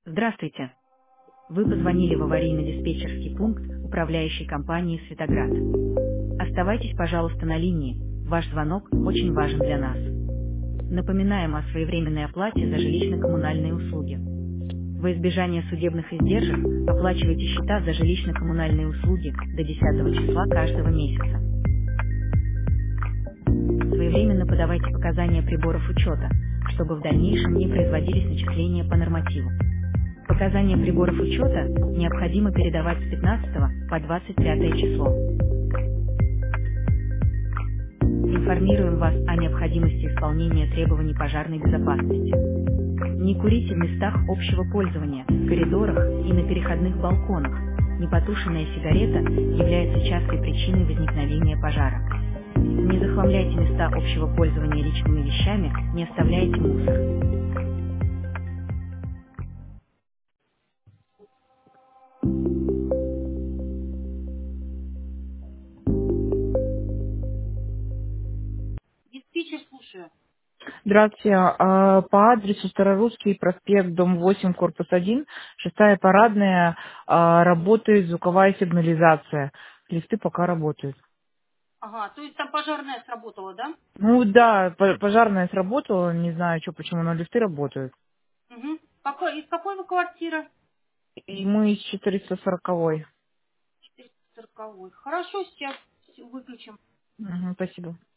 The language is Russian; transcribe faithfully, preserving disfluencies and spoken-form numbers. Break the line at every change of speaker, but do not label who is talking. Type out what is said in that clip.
Здравствуйте. Вы позвонили в аварийно-диспетчерский пункт управляющей компании «Светоград». Оставайтесь, пожалуйста, на линии. Ваш звонок очень важен для нас. Напоминаем о своевременной оплате за жилищно-коммунальные услуги. Во избежание судебных издержек оплачивайте счета за жилищно-коммунальные услуги до десятого числа каждого месяца. Своевременно подавайте показания приборов учета, чтобы в дальнейшем не производились начисления по нормативу. Показания приборов учета необходимо передавать с пятнадцатого по двадцать пятое число. Информируем вас о необходимости исполнения требований пожарной безопасности. Не курите в местах общего пользования, коридорах и на переходных балконах. Непотушенная сигарета является частой причиной возникновения пожара. Не захламляйте места общего пользования личными вещами, не оставляйте мусор. Диспетчер, слушаю.
Здравствуйте. А, По адресу Старорусский проспект, дом восемь, корпус один, шестая парадная, а, работает звуковая сигнализация. Лифты пока работают.
Ага, то есть там пожарная сработала, да?
Ну да, по- пожарная сработала, не знаю, что, почему, но лифты работают.
Угу. Какой, из какой вы квартиры?
И мы из четыреста сороковой.
четыреста сорок. Хорошо, сейчас выключим.
Мгм, спасибо.